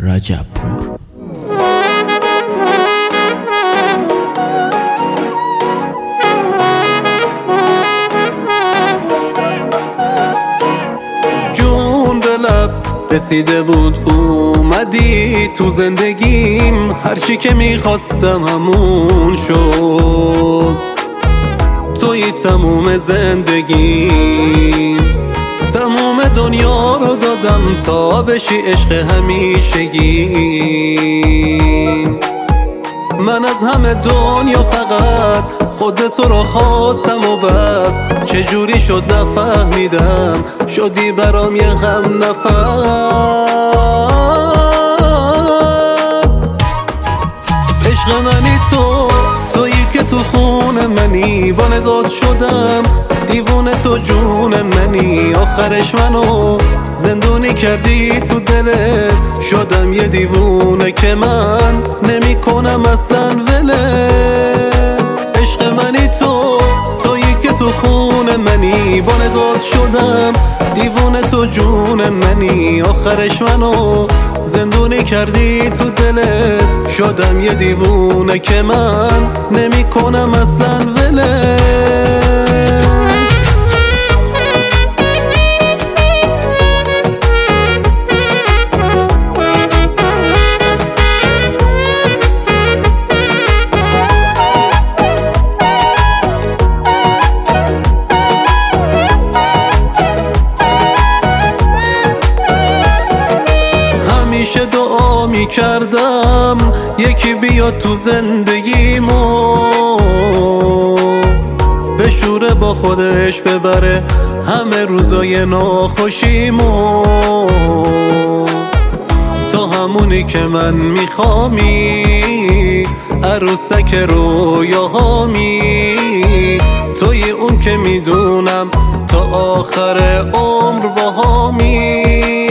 رجبپور. جون به لب رسیده بود اومدی تو زندگیم، هرچی که میخواستم همون شد. توی تموم زندگیم، تموم دنیا رو دادم تا بشی عشق همیشگیم. من از همه دنیا فقط خودت رو خواستم و بس. چجوری شد نفهمیدم، شدی برام یه غم نفس. عشق منی تویی که تو خون منی، با نگات شدم دیوونه، تو جون منی. آخرش منو زندونی کردی تو دلت، شدم یه دیوونه که من نمی کنم اصلا ولت. عشق منی تویی که تو خون منی، با نگات شدم دیوونه، تو جون منی. آخرش منو زندونی کردی تو دلت، شدم یه دیوونه که من نمی کنم اصلا ولت. همیشه دعا می کردم یکی بیاد تو زندگیمو، بشوره با خودش ببره همه روزای ناخوشیمو. تو همونی که من میخوامی، عروسک رویاهامی. توی اون که میدونم تا آخر عمر باهامی.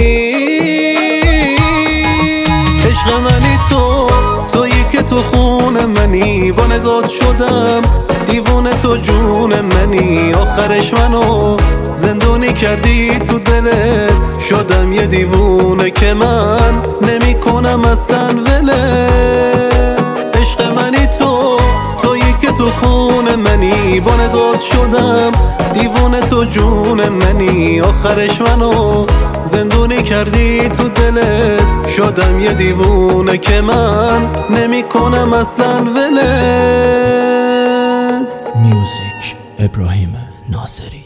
عشق منی تویی که تو خون منی، با نگات شدم دیوونه، تو جون منی. آخرش منو زندونی کردی تو دلت، شدم یه دیوونه که من نمی کنم اصلا ولت. عشق منی تویی که تو خون منی، با نگات شدم دیوونه، تو جون منی. آخرش منو زندونی کردی تو دلت، شدم یه دیوونه که من نمی کنم اصلا ولت. میوزیک ابراهیم ناصری.